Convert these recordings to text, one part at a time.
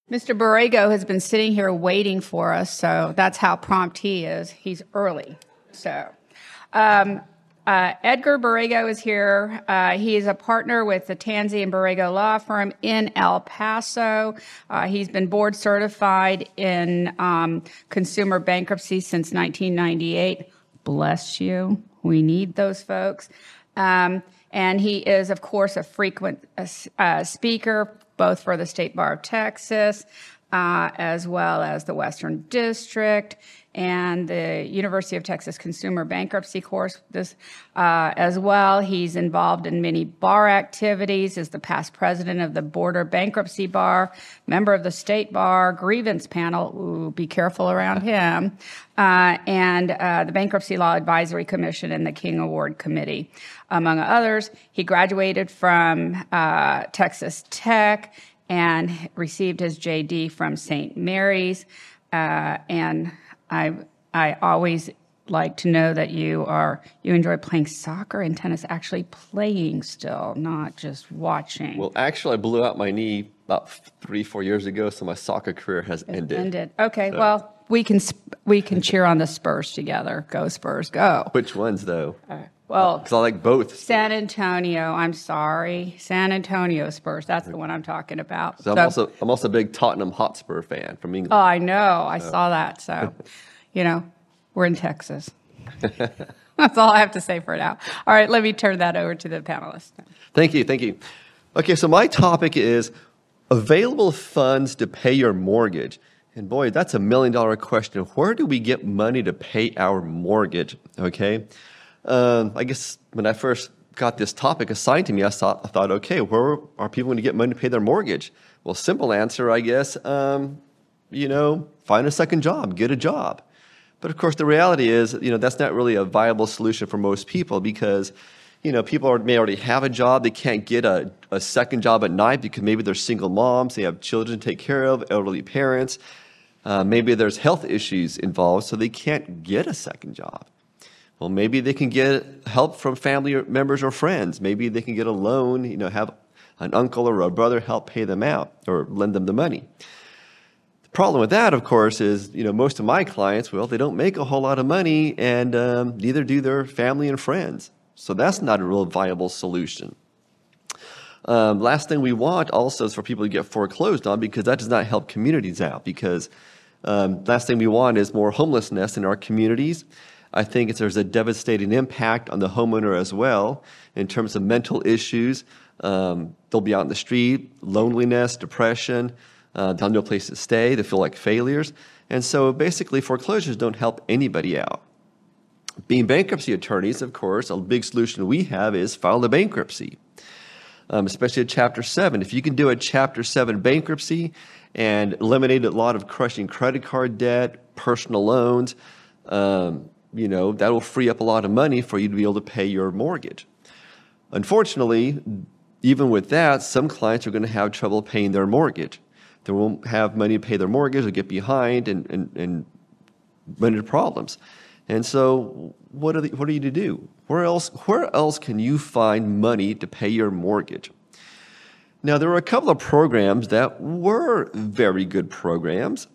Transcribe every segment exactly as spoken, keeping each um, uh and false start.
Mister Borrego has been sitting here waiting for us, so that's how prompt he is. He's early. So, um, uh, Edgar Borrego is here. Uh, he is a partner with the Tansey and Borrego Law Firm in El Paso. Uh, he's been board certified in um, consumer bankruptcy since nineteen ninety-eight. Bless you. We need those folks. Um, and he is, of course, a frequent uh, uh, speaker, both for the State Bar of Texas, uh, as well as the Western District and the University of Texas Consumer Bankruptcy course. This, uh, as well, he's involved in many bar activities, is the past president of the Border Bankruptcy Bar, member of the State Bar Grievance Panel. Ooh, be careful around him. Uh, and uh, the Bankruptcy Law Advisory Commission and the King Award Committee, among others. He graduated from uh, Texas Tech and received his J D from Saint Mary's. Uh, and I I always like to know that you are you enjoy playing soccer and tennis, actually playing still, not just watching. Well, actually, I blew out my knee about three, four years ago, so my soccer career has It's ended. ended. Okay, So- well, we can sp- we can cheer on the Spurs together. Go Spurs, go. Which ones, though? Well, Because I like both. San Antonio, I'm sorry. San Antonio Spurs, that's the one I'm talking about. So I'm So- also I'm also a big Tottenham Hotspur fan from England. Oh, I know. I saw that. So, you know, we're in Texas. That's all I have to say for now. All right, let me turn that over to the panelists. Thank you, thank you. Okay, so my topic is available funds to pay your mortgage. And boy, that's a million dollar question. Where do we get money to pay our mortgage? Okay, um, I guess when I first got this topic assigned to me, I thought, I thought, okay, where are people going to get money to pay their mortgage? Well, simple answer, I guess, um, you know, find a second job, get a job. But of course, the reality is, you know, that's not really a viable solution for most people because, you know, people are, may already have a job. They can't get a, a second job at night because maybe they're single moms. They have children to take care of, elderly parents. Uh, maybe there's health issues involved, so they can't get a second job. Well, maybe they can get help from family or members or friends. Maybe they can get a loan, you know, have an uncle or a brother help pay them out or lend them the money. The problem with that, of course, is, you know, most of my clients, well, they don't make a whole lot of money and um, neither do their family and friends. So that's not a real viable solution. Um, last thing we want also is for people to get foreclosed on because that does not help communities out because um, last thing we want is more homelessness in our communities. I think it's, there's a devastating impact on the homeowner as well in terms of mental issues. Um, they'll be out in the street, loneliness, depression, uh, they'll have no place to stay, they feel like failures. And so basically foreclosures don't help anybody out. Being bankruptcy attorneys, of course, a big solution we have is file a bankruptcy, um, especially a Chapter seven. If you can do a Chapter seven bankruptcy and eliminate a lot of crushing credit card debt, personal loans, um, you know, that will free up a lot of money for you to be able to pay your mortgage. Unfortunately, even with that, some clients are going to have trouble paying their mortgage. They won't have money to pay their mortgage, they'll get behind and, and, and run into problems. And so what are, the, what are you to do? Where else, where else can you find money to pay your mortgage? Now, there were a couple of programs that were very good programs.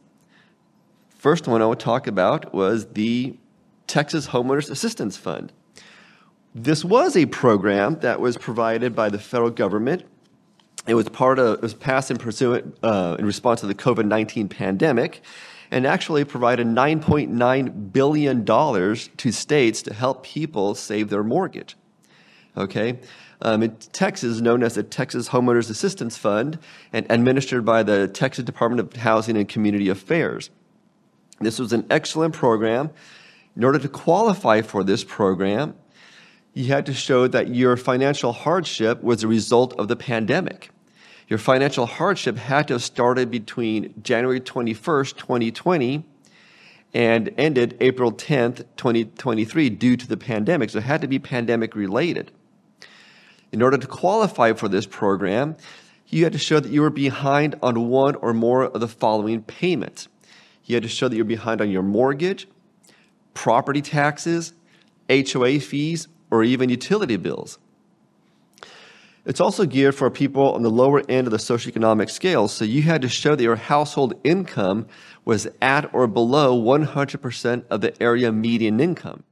First one I would talk about was the Texas Homeowners Assistance Fund. This was a program that was provided by the federal government. It was part of, it was passed in pursuant, uh, in response to the COVID nineteen pandemic, and actually provided nine point nine billion dollars to states to help people save their mortgage. Okay? Um, in Texas, known as the Texas Homeowners Assistance Fund, and administered by the Texas Department of Housing and Community Affairs. This was an excellent program. In order to qualify for this program, you had to show that your financial hardship was a result of the pandemic. Your financial hardship had to have started between January twenty-first, twenty twenty, and ended April tenth, twenty twenty-three due to the pandemic. So it had to be pandemic related. In order to qualify for this program, you had to show that you were behind on one or more of the following payments. You had to show that you're behind on your mortgage, property taxes, H O A fees, or even utility bills. It's also geared for people on the lower end of the socioeconomic scale, so you had to show that your household income was at or below one hundred percent of the area median income.